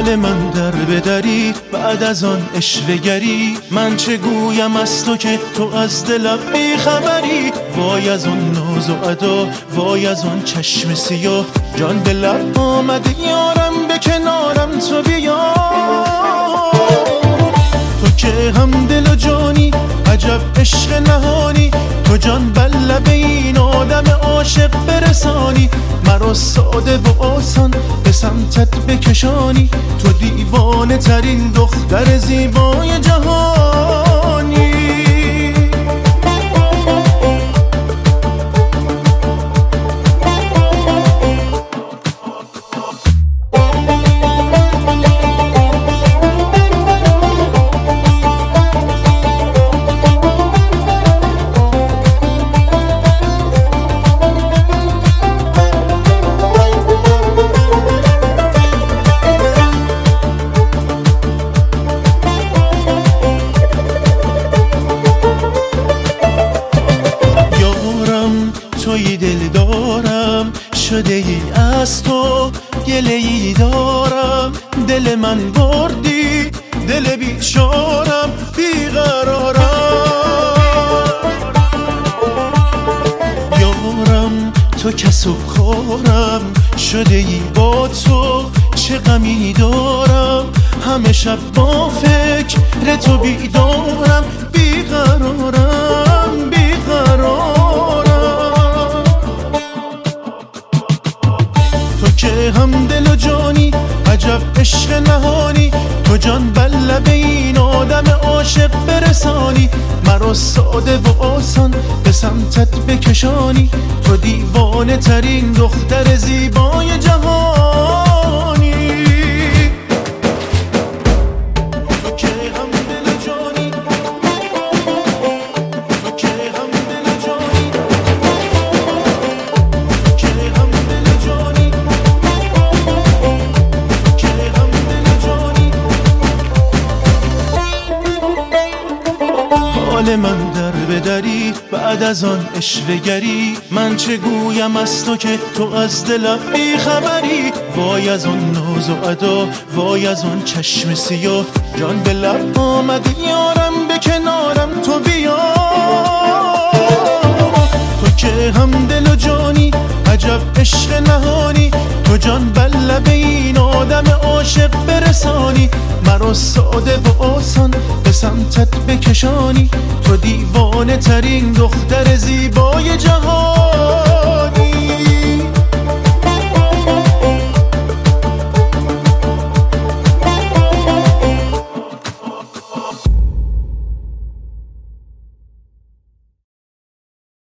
حال من در بدری بعد از آن اشوه‌گری. من چه گویم از تو که تو از دلم بی خبری. وای از اون ناز و ادا، وای از اون چشم سیاه. جان به لب آمده یارم، به کنارم تو بیا. تو که هم دل و جانی، عجب عشق نهانی. تو جان بر لب این آدم عاشق برسانی. مرا ساده و آسان به سمتت بکشانی. تو دیوانه ترین دختر زیبای جهانی. توی دل دارم، شده ای از تو گله ای دارم. دل من بردی، دل بیچارم، بیقرارم. یارم تو کسب خورم، شده ای با تو چه غمی دارم. همه شب با فکر تو بیدارم، بیقرارم، بیقرارم. که هم دل و جانی، عجب عشق نهانی. تو جان بر لب این آدم عاشق برسانی. مرا ساده و آسان به سمتت بکشانی. تو دیوانه ترین دختر زیبای جهانی. تو که هم دل و جانی، تو که هم دل و جانی، تو که هم دل و جانی. حال من در بدری بعد از آن اشوه‌گری. من چه گویم از تو که تو از دلم بی خبری. وای از اون ناز و ادا، وای از اون چشم سیاه. جان به لب آمده یارم، به کنارم تو بیا. تو که هم دل و جانی، عجب عشق نهانی. تو جان بر لب این آدم عاشق برسانی. مرا ساده و آسان به سمتت بکشانی. تو دیوانه ترین دختر زیبای جهانی.